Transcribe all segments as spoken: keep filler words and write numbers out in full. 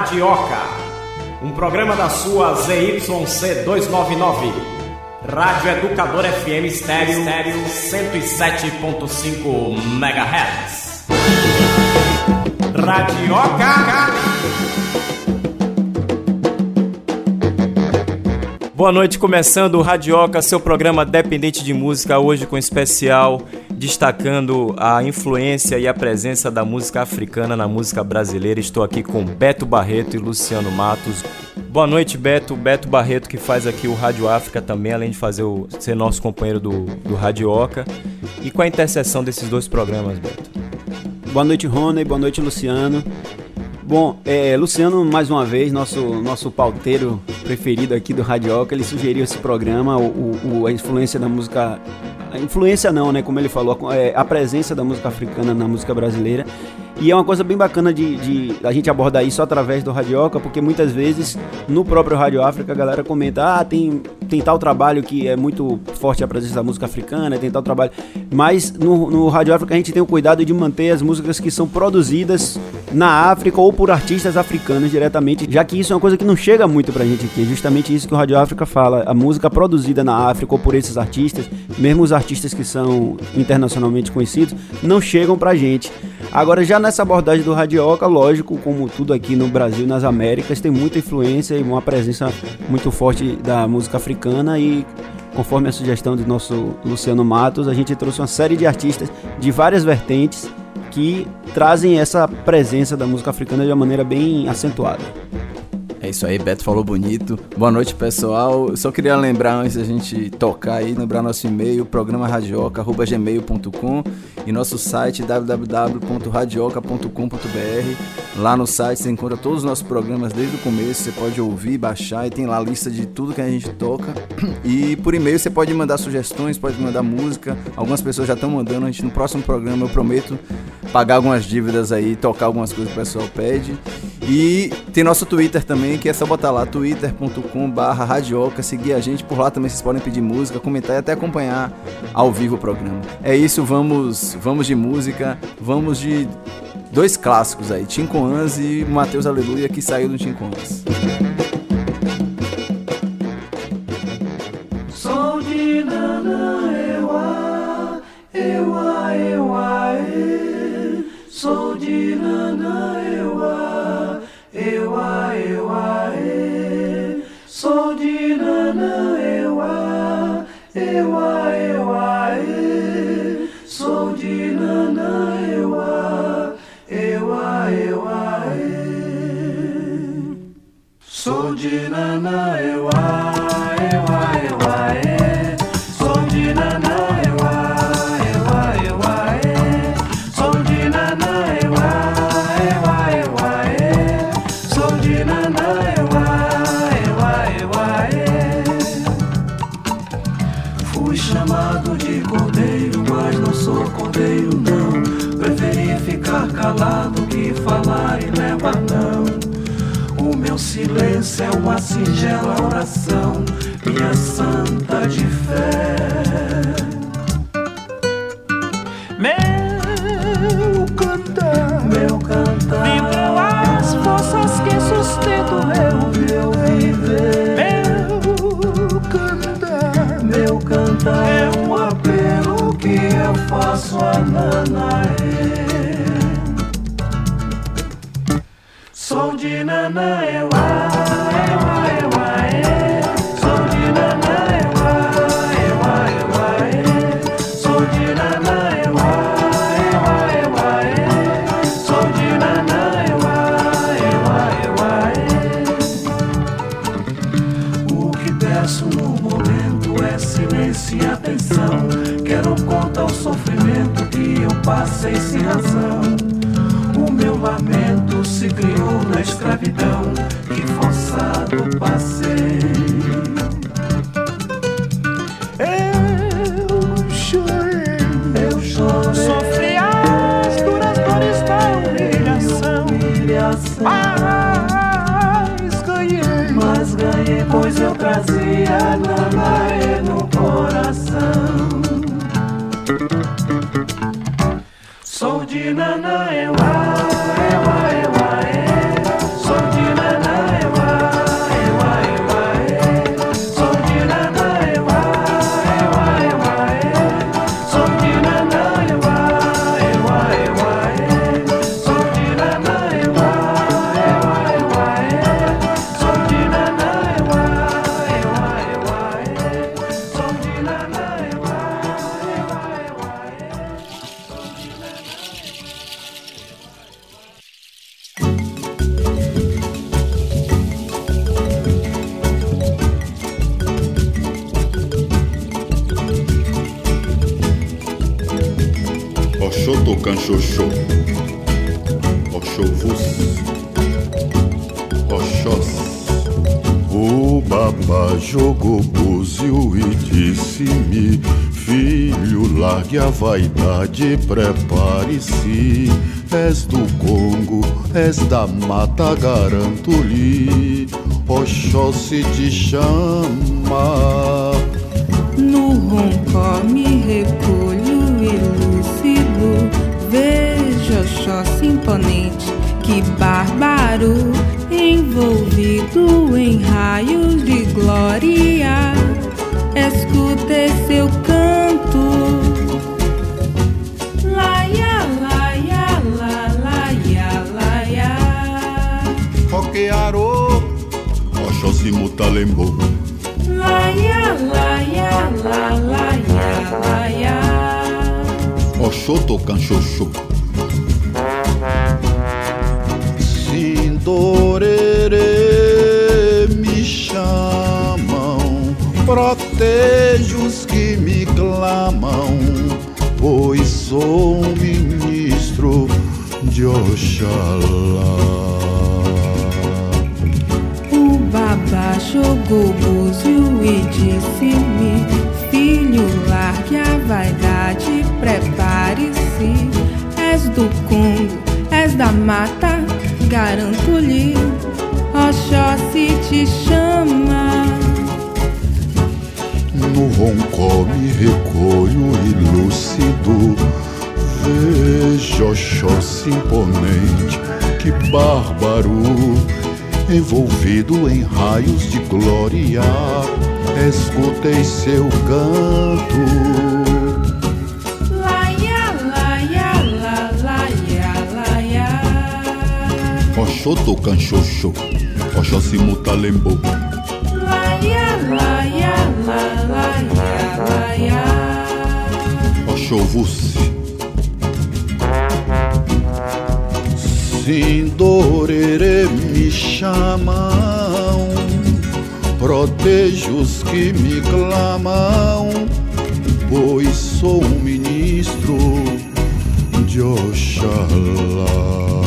Radioca, um programa da sua Z Y C duzentos e noventa e nove, Rádio Educador F M Estéreo, cento e sete ponto cinco megahertz. Radioca. Boa noite, começando o Radioca, seu programa dependente de música, hoje com especial destacando a influência e a presença da música africana na música brasileira. Estou aqui com Beto Barreto e Luciano Matos. Boa noite, Beto. Beto Barreto, que faz aqui o Rádio África também, além de fazer o, ser nosso companheiro do, do Radioca. E com a interseção desses dois programas, Beto? Boa noite, Rony. Boa noite, Luciano. Bom, é, Luciano, mais uma vez, nosso, nosso pauteiro preferido aqui do Radioca, ele sugeriu esse programa, o, o, a influência da música... A influência não, né? Como ele falou, é, a presença da música africana na música brasileira. E é uma coisa bem bacana de, de a gente abordar isso através do Radioca, porque muitas vezes no próprio Rádio África a galera comenta, ah, tem, tem tal trabalho que é muito forte a presença da música africana, tem tal trabalho, mas no, no Rádio África a gente tem o cuidado de manter as músicas que são produzidas na África ou por artistas africanos diretamente, já que isso é uma coisa que não chega muito pra gente aqui, é justamente isso que o Rádio África fala, a música produzida na África ou por esses artistas, mesmo os artistas que são internacionalmente conhecidos, não chegam pra gente. Agora, já nessa abordagem do Radioca, lógico, como tudo aqui no Brasil e nas Américas, tem muita influência e uma presença muito forte da música africana e, conforme a sugestão do nosso Luciano Matos, a gente trouxe uma série de artistas de várias vertentes que trazem essa presença da música africana de uma maneira bem acentuada. É isso aí, Beto falou bonito. Boa noite, pessoal. Eu só queria lembrar, antes da gente tocar aí, lembrar nosso e-mail, programa radioca arroba gmail ponto com e nosso site w w w ponto radioca ponto com ponto b r. Lá no site você encontra todos os nossos programas desde o começo, você pode ouvir, baixar e tem lá a lista de tudo que a gente toca. E por e-mail você pode mandar sugestões, pode mandar música. Algumas pessoas já estão mandando, a gente no próximo programa eu prometo pagar algumas dívidas aí, tocar algumas coisas que o pessoal pede. E tem nosso Twitter também, que é só botar lá twitter ponto com barra radioca, seguir a gente, por lá também vocês podem pedir música, comentar e até acompanhar ao vivo o programa. É isso, vamos, vamos de música, vamos de dois clássicos aí, Tincoãs e Mateus Aleluia, que saiu do Tincoãs. Sou de Nana, Ewa, Ewa, Ewa, e. Sou de Nana, Ewa, Ewa, Ewa, e. Sou de Nana, Ewa, Ewa, Ewa, e. Sou de Nana, Ewa, Ewa, Ewa, e. Sou de Nana, Ewa, Ewa, Ewa, e. Sou de Nana, Ewa, Ewa, Ewa, e. Sou de Nana, Ewa, Ewa, Ewa, e. Sou de Nana, Ewa, Ewa, Ewa, e. Fui chamado de cordeiro, mas não sou cordeiro não. Preferi ficar calado que falar e levar não. O meu silêncio é uma singela oração, minha santa de fé. Meu cantar, meu cantar, vibram as forças que sustentam meu, meu viver. Meu cantar, meu cantar é um apelo que eu faço a Nanaê. Sou de Nana, Ewa, Ewa, Ewa, e. Sou de Nana, Ewa, Ewa, Ewa, e. Sou de Nana, Ewa, Ewa, Ewa, e. Sou de Nana, Ewa, Ewa, Ewa, e. O que peço no momento é silêncio e atenção. Quero contar o sofrimento que eu passei sem razão. O meu lamento se criou na escravidão que forçado passei. Eu chorei, eu chorei, sofri as duras dores da humilhação, humilhação. Mas ganhei, mas ganhei, pois eu trazia Nanaê no coração. Sou de Nana, Ewa, Ewa, Ewa, e. Sou de Nana. Oxô canchoxô, Oxovus, Oxós. O babá jogou búzio e disse-me: filho, largue a vaidade, prepare-se. És do Congo, és da mata, garanto-lhe. Oxóssi te chama. No roncó me recolho ilúcido, vejo Oxóssi imponente, que bárbaro, envolvido em raios de glória. Escute seu canto. Laia, laia, la, laia, laia. Roquearô, Oxóssi mutalembo. Laia, laia, la, laia, laia. Oxô canchoxô. Sindorerê me chamam, protejo os que me clamam, pois sou ministro de Oxalá. O babá jogou búzio e disse-me: filho, largue a vaidade, prepare-se. És do Congo, és da mata, garanto-lhe, Oxóssi te chama. No roncó me recolho ilúcido, vejo Oxóssi imponente, que bárbaro, envolvido em raios de glória. Escutei seu canto. Laia, laia, la, laia, laia. Oxô canchoxô, Oxóssi mutalembo. Laia, laia, la, laia, laia. Oxovus. Sindorerê me chamam, protejo os que me clamam, pois sou um ministro de Oxalá.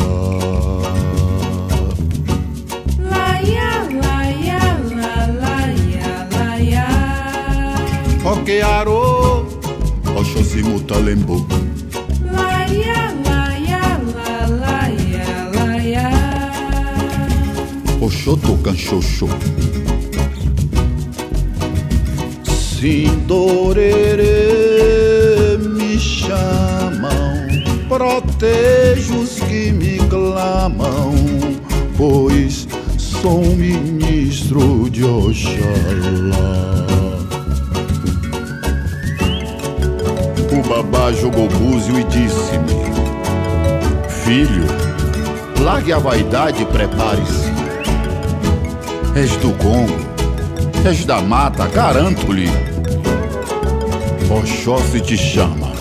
Laia, laia, la, laia, laia. Roquearô, Oxóssi mutalembo. Laia, laia, la, laia, laia. Oxô canchoxô. Sindorerê me chamam, protejo os que me clamam, pois sou um ministro de Oxalá. O babá jogou búzio e disse-me: filho, largue a vaidade e prepare-se. És do Congo, és da mata, garanto-lhe, Oxóssi te chama.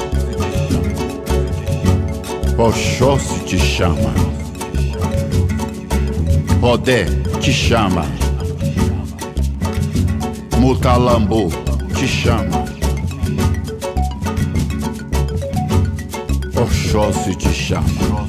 Oxóssi te chama. Odé te chama. Mutalambô te chama. Oxóssi te chama.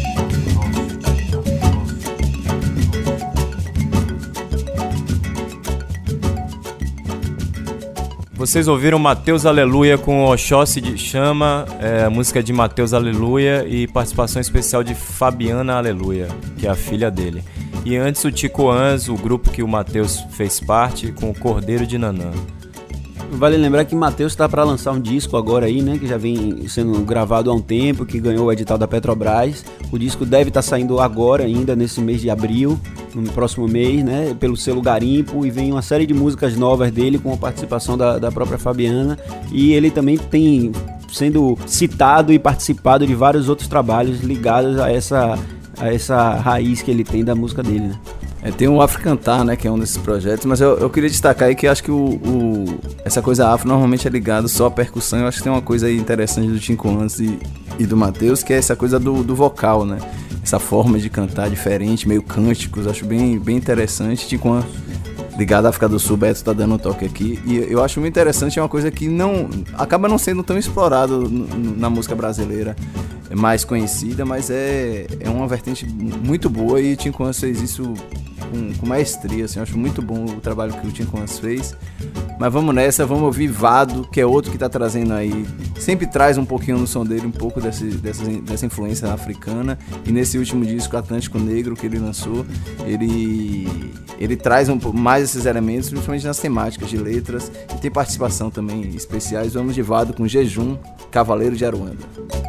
Vocês ouviram Mateus Aleluia com Oxóssi te chama, é, música de Mateus Aleluia e participação especial de Fabiana Aleluia, que é a filha dele. E antes o Ticoãs, o grupo que o Mateus fez parte, com o Cordeiro de Nanã. Vale lembrar que Mateus está para lançar um disco agora aí, né? Que já vem sendo gravado há um tempo, que ganhou o edital da Petrobras. O disco deve estar tá saindo agora ainda, nesse mês de abril, no próximo mês, né? Pelo selo Garimpo, e vem uma série de músicas novas dele, com a participação da, da própria Fabiana. E ele também tem sendo citado e participado de vários outros trabalhos ligados a essa, a essa raiz que ele tem da música dele, né? É, tem o Africantar, né, que é um desses projetos, mas eu, eu queria destacar aí que eu acho que o, o, essa coisa afro normalmente é ligada só à percussão. Eu acho que tem uma coisa aí interessante do Ticoãs e, e do Mateus, que é essa coisa do, do vocal, né? Essa forma de cantar diferente, meio cânticos, acho bem, bem interessante. Ticoãs ligado à África do Sul. Beto tá dando um toque aqui. E eu acho muito interessante, é uma coisa que não acaba não sendo tão explorado na música brasileira, é mais conhecida, mas é, é uma vertente muito boa e o Tim Koans fez isso com, com maestria, assim. Eu acho muito bom o trabalho que o Tim Koans fez. Mas vamos nessa, vamos ouvir Vado, que é outro que tá trazendo aí, sempre traz um pouquinho no som dele, um pouco desse, dessa, dessa influência africana. E nesse último disco, Atlântico Negro, que ele lançou, ele, ele traz um, mais esses elementos, principalmente nas temáticas de letras, e tem participação também especiais. Vamos de Vado com Jejum, Cavaleiro de Aruanda.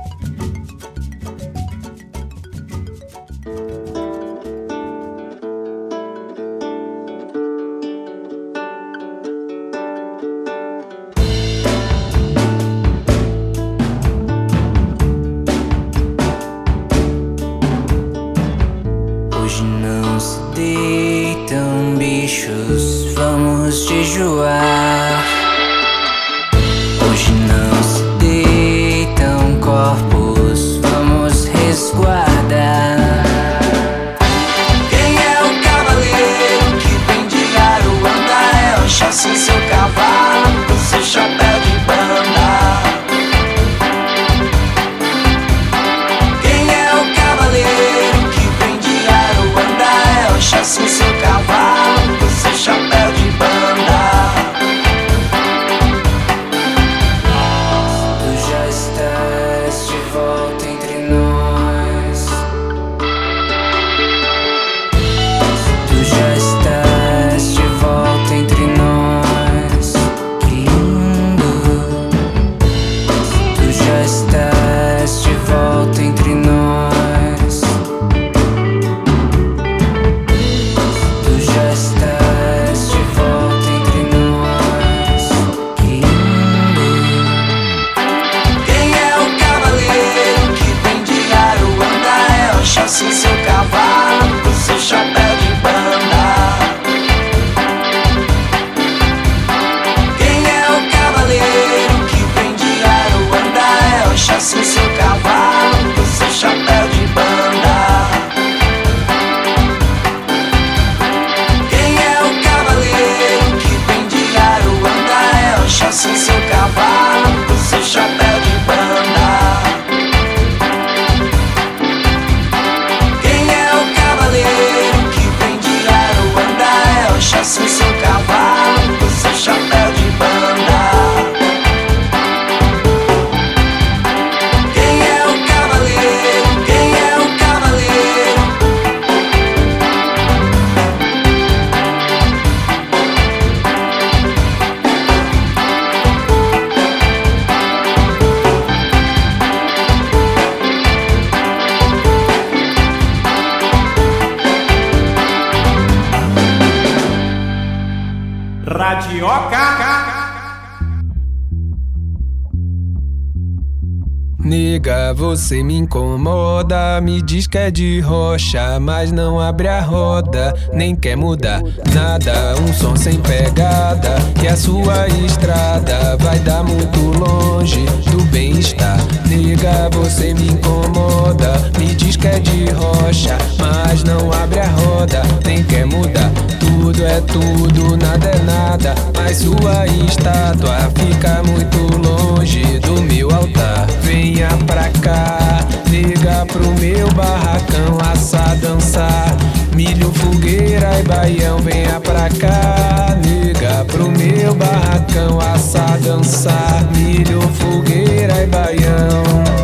Nega, você me incomoda, me diz que é de rocha, mas não abre a roda, nem quer mudar nada. Um som sem pegada, e a sua estrada vai dar muito longe do bem-estar. Nega, você me incomoda, me diz que é de rocha, mas não abre a roda, nem quer mudar. Tudo é tudo, nada é nada, mas sua estátua fica muito longe do meu altar. Venha pra cá, liga pro meu barracão, assar, dançar, milho, fogueira e baião. Venha pra cá, liga pro meu barracão, assar, dançar, milho, fogueira e baião.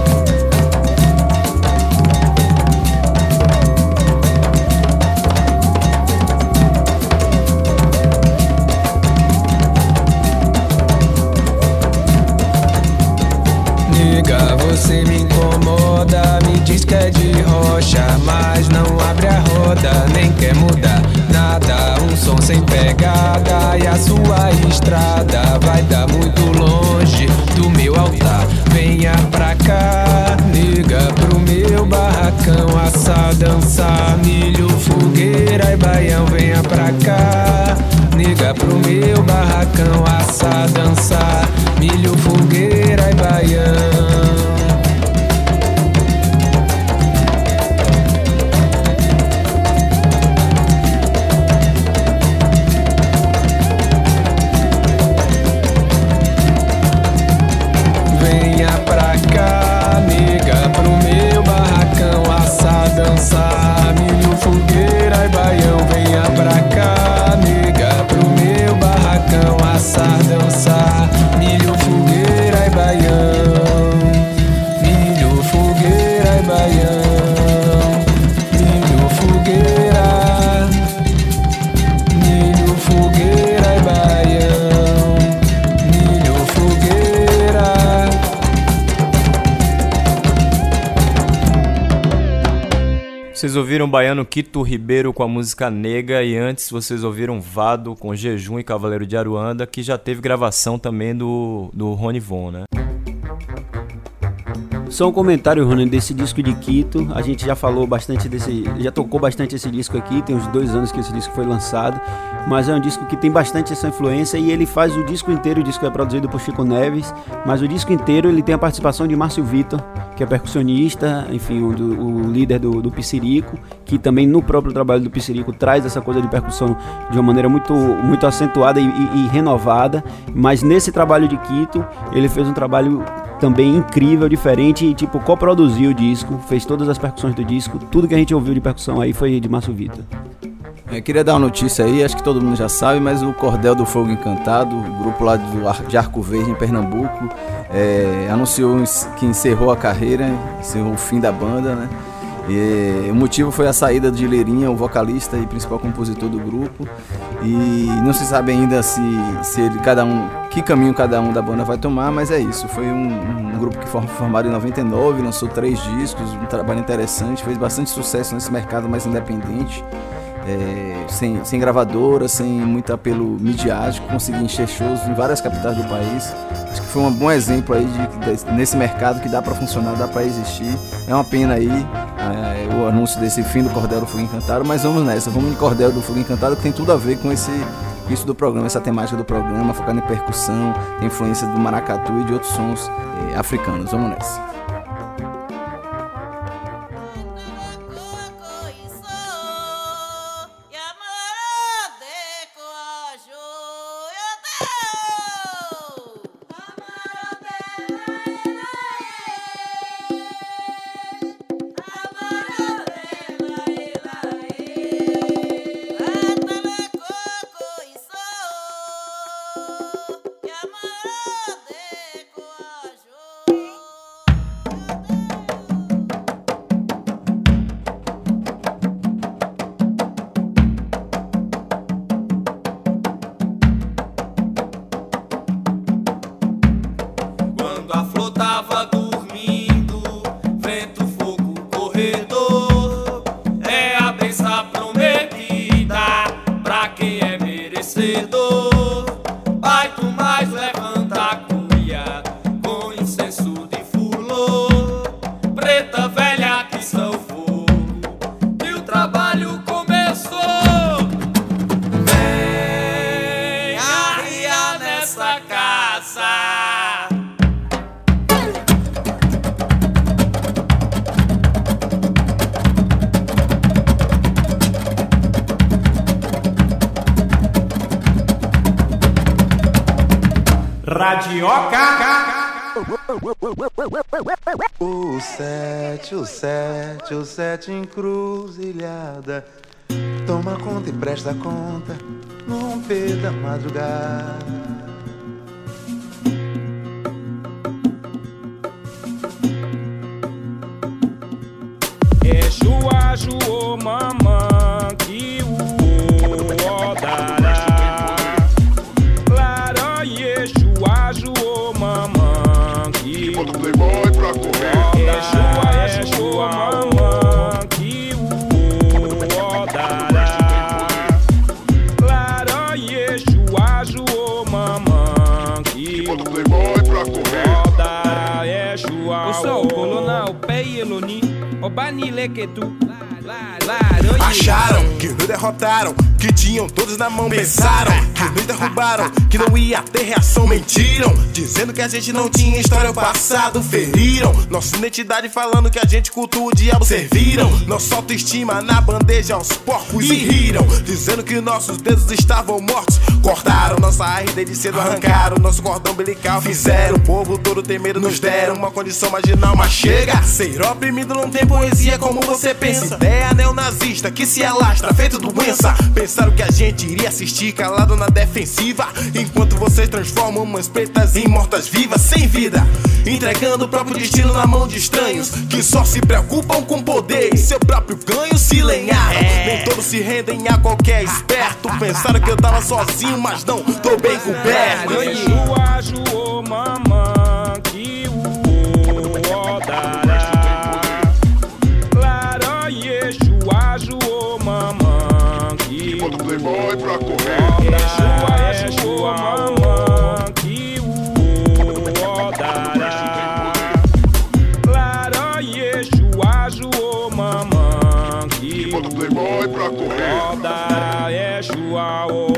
Você me incomoda, me diz que é de rocha, mas não abre a roda, nem quer mudar nada. Um som sem pegada, e a sua estrada vai dar muito longe do meu altar. Venha pra cá, liga pro meu barracão, assar, dançar, milho, fogueira e baião. Venha pra cá, liga pro meu barracão, assar, dançar, milho, fogueira e baião. baião. Milho, fogueira e baião. Milho, fogueira. Milho, fogueira e baião. Milho, fogueira. Vocês ouviram o baiano Quito Ribeiro com a música Nega, e antes vocês ouviram Vado com Jejum e Cavaleiro de Aruanda, que já teve gravação também do, do Rony Von, né? Só um comentário, Rony, desse disco de Quito. A gente já falou bastante desse, já tocou bastante esse disco aqui, tem uns dois anos que esse disco foi lançado, mas é um disco que tem bastante essa influência, e ele faz o disco inteiro. O disco é produzido por Chico Neves, mas o disco inteiro ele tem a participação de Márcio Vitor, que é percussionista, enfim, o, do, o líder do, do Pissirico, que também no próprio trabalho do Pissirico traz essa coisa de percussão de uma maneira muito, muito acentuada e, e, e renovada. Mas nesse trabalho de Quito, ele fez um trabalho também incrível, diferente, e tipo, coproduziu o disco, fez todas as percussões do disco. Tudo que a gente ouviu de percussão aí foi de Márcio Vitor. Eu queria dar uma notícia aí, acho que todo mundo já sabe, mas o Cordel do Fogo Encantado, o grupo lá do Ar- de Arco Verde, em Pernambuco, é, anunciou que encerrou a carreira, encerrou o fim da banda, né? E o motivo foi a saída de Leirinha, o vocalista e principal compositor do grupo, e não se sabe ainda se, se ele, cada um, que caminho cada um da banda vai tomar, mas é isso. Foi um, um grupo que foi formado em noventa e nove, lançou três discos, um trabalho interessante, fez bastante sucesso nesse mercado mais independente. É, sem, sem gravadora, sem muito apelo midiático, consegui encher shows em várias capitais do país. Acho que foi um bom exemplo aí de, de, nesse mercado que dá pra funcionar, dá pra existir. É uma pena aí é, o anúncio desse fim do Cordel do Fogo Encantado, mas vamos nessa, vamos de Cordel do Fogo Encantado, que tem tudo a ver com esse, isso do programa, essa temática do programa, focando em percussão, tem influência do maracatu e de outros sons é, africanos. Vamos nessa. O sete, o sete, o sete encruzilhada. Toma conta e presta conta no romper da madrugada. Exua, Juô, mamã, que o odará. Laranha, Exua, Juô, mamã, que o odará. Exua, Exua, mamã, que o odará. Laranha, Exua, Juô, mamã, que o odará. Exua, o sol, coluna, o pé e eloni. Acharam que nos derrotaram, que tinham todos na mão. Pensaram que nos derrubaram, que não ia ter reação. Mentiram, dizendo que a gente não tinha história. O passado feriram nossa identidade, falando que a gente cultua o diabo. Serviram nossa autoestima na bandeja aos porcos e riram, dizendo que nossos dedos estavam mortos. Cortaram nossa R desde cedo, arrancaram nosso cordão umbilical. Fizeram o povo todo ter medo, nos deram uma condição marginal. Mas chega, ser oprimido não tem poesia como você pensa. Ideia neonazista que se alastra, feito doença. Pensaram que a gente iria assistir calado na defensiva, enquanto vocês transformam mães pretas em mortas-vivas sem vida, entregando o próprio destino na mão de estranhos que só se preocupam com poder e seu próprio ganho se lenharam. É. Nem todos se rendem a qualquer esperto. Pensaram que eu tava sozinho, mas não, tô bem coberto. Yeshua, Juô, mamã, que o odará. Lara, Yeshua, Juô, mamã, que o Playboy pra correr. odará. Yeshua, mamã, que o odará. Lara, Yeshua, Juô, mamã, que o Playboy pra correr. odará. Yeshua, oh.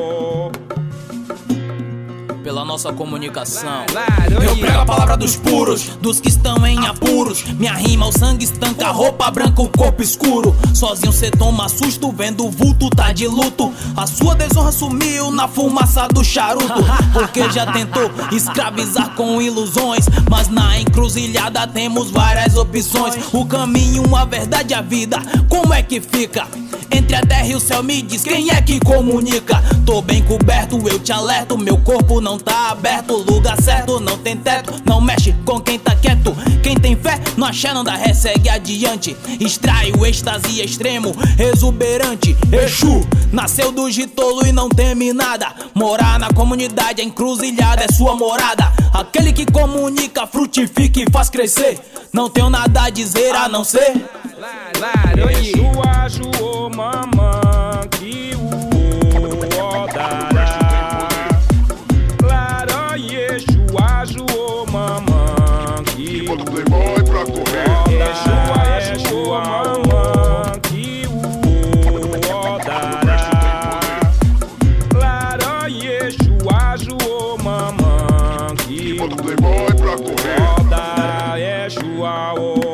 Pela nossa comunicação, eu prego a palavra dos puros, dos que estão em apuros. Minha rima, o sangue estanca, roupa branca, o corpo escuro. Sozinho cê toma susto, vendo o vulto tá de luto. A sua desonra sumiu na fumaça do charuto, porque já tentou escravizar com ilusões. Mas na encruzilhada temos várias opções. O caminho, a verdade, a vida, como é que fica? Entre a terra e o céu me diz quem é que comunica. Tô bem coberto, eu te alerto, meu corpo não tá aberto. Lugar certo, não tem teto, não mexe com quem tá quieto. Quem tem fé, no axé não dá ré, segue adiante. Extrai o êxtase extremo, exuberante. Exu, nasceu do gitolo e não teme nada. Morar na comunidade, a encruzilhada é sua morada. Aquele que comunica, frutifica e faz crescer. Não tenho nada a dizer a não ser Yeshua, Juô, mamã, que o odará. Lara, Yeshua, Juô, mamã, que o Playboy pra correr. odará. Yeshua, mamã, que o odará. Lara, Yeshua, Juô, mamã, que o Playboy pra correr. odará. Yeshua, oh.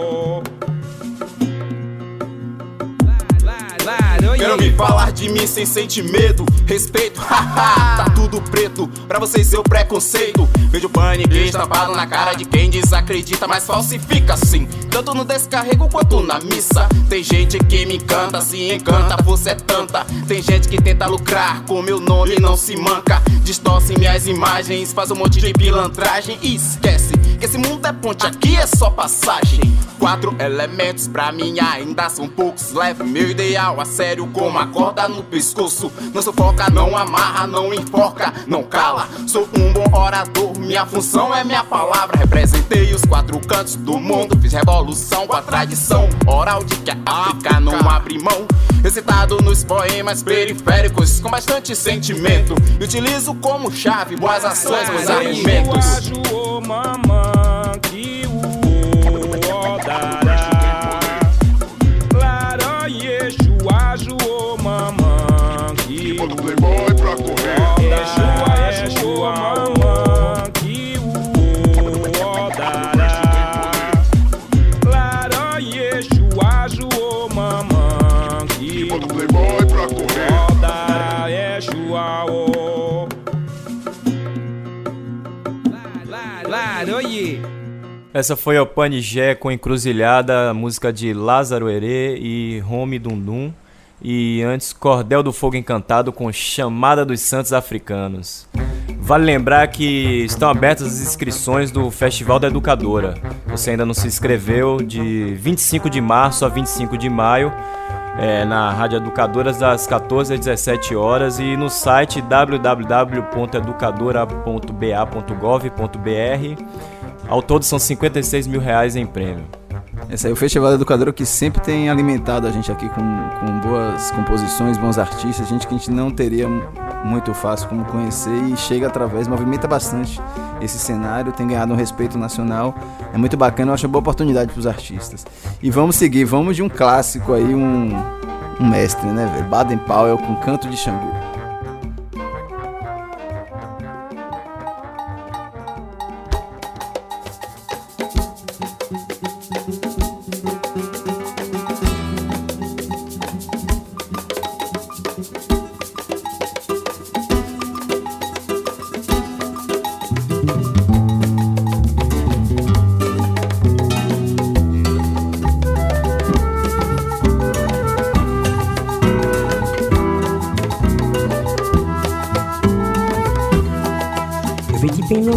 Quero me falar de mim sem sentir medo, respeito, haha, tá tudo preto, pra vocês seu preconceito. Vejo pânico estampado na cara de quem desacredita, mas falsifica sim, tanto no descarrego quanto na missa. Tem gente que me encanta, se encanta, a força é tanta. Tem gente que tenta lucrar com meu nome, não se manca. Distorce minhas imagens, faz um monte de pilantragem e esquece que esse mundo é ponte, aqui é só passagem. Quatro elementos pra mim ainda são poucos. Levo meu ideal a sério como a corda no pescoço. Não sufoca, não amarra, não enforca, não cala. Sou um bom orador, minha função é minha palavra. Representei os quatro cantos do mundo, fiz revolução com a tradição oral de que a África não abre mão. Recitado nos poemas periféricos com bastante sentimento. E utilizo como chave boas ações, meus argumentos. Yeshua, mamã, que o odará. Lara, Yeshua, Juô, mamã, que o Playboy pra correr. odará. Yeshua, mamã, que o odará. Lara, Yeshua, Juô, mamã, que o Playboy pra correr. odará. Yeshua, oh. Essa foi a Panigé com Encruzilhada, música de Lázaro Herê e Rome Dundum. E antes, Cordel do Fogo Encantado com Chamada dos Santos Africanos. Vale lembrar que estão abertas as inscrições do Festival da Educadora. Você ainda não se inscreveu, de vinte e cinco de março a vinte e cinco de maio, é, na Rádio Educadoras, das quatorze às dezessete horas, e no site w w w ponto educadora ponto b a ponto gov ponto b r. Ao todo são cinquenta e seis mil reais em prêmio. Esse aí é o Festival da Educadora, que sempre tem alimentado a gente aqui com, com boas composições, bons artistas, gente que a gente não teria muito fácil como conhecer, e chega através, movimenta bastante esse cenário, tem ganhado um respeito nacional, é muito bacana, eu acho uma boa oportunidade para os artistas. E vamos seguir, vamos de um clássico aí, um, um mestre, né, velho? Baden Powell com Canto de Xangô.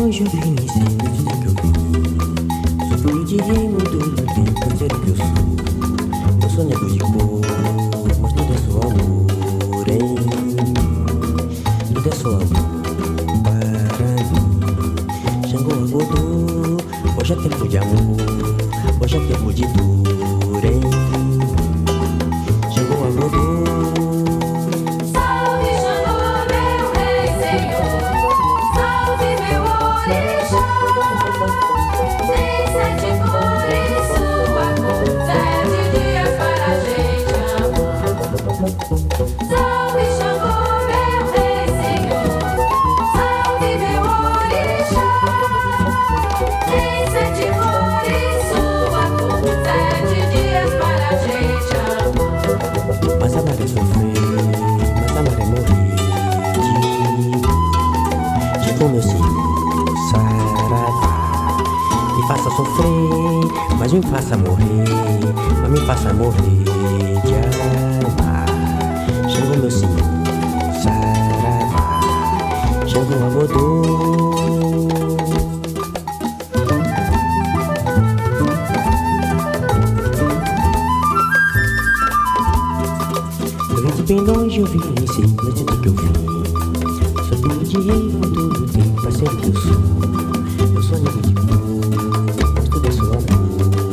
longe eu vim, sem notícia que eu vi. Sou filho de rei, muito do tempo, parceiro que eu sou. Eu sou nego de cor, mas tudo é só amor, hein? Tudo é só amor para mim. Xangô Agodô, hoje é tempo de amor, hoje é tempo de dor, hein? Xangô Agodô. Mas me faça morrer, mas me faça morrer de amar. Chegou meu sim, saravá, chegou a Godô. Eu vim de bem longe, eu vim em si, mas tudo que eu vim. Sou filho de rei, não tudo tem, parceiro que eu sou. Eu sou nego de cor, mas tudo é só amor.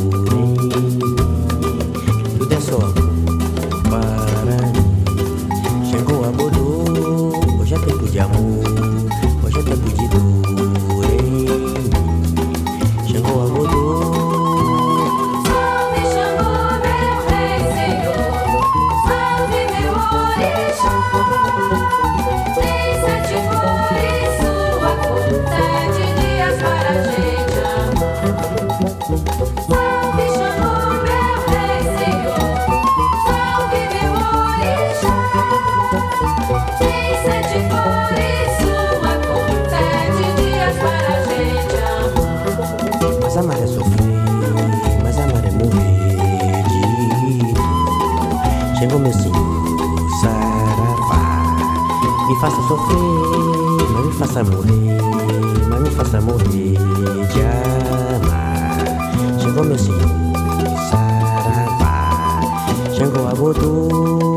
Hoje é tempo de amor, hoje é tempo de dor, hein? Xangô Agodô. Salve Xangô, meu rei senhor, salve meu orixá. Tem sete cores, sua cor, sete dias para a gente amar. Salve Xangô, meu rei senhor, salve meu orixá. Tem sete cores, sua cor, sete dias para a gente amar. Mas amar é sofrer, mas amar é morrer de dor. Chegou meu senhor, saravá. Me faça sofrer, mas me faça morrer, mas me faça morrer de amar. Chegou meu senhor, saravá. Chegou a Godô.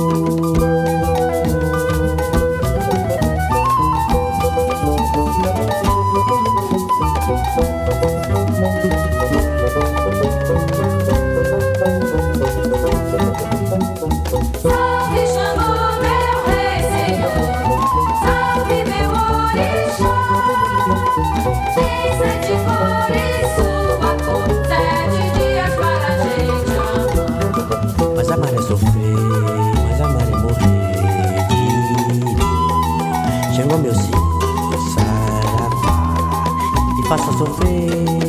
Salve Xangô, meu rei senhor, salve meu orixá. Tem sete cores, sua cor, sete dias para a gente amar. Mas amar é sofrer, mas amar é morrer de dor. Chegou meu senhor, saravá. Me faça sofrer,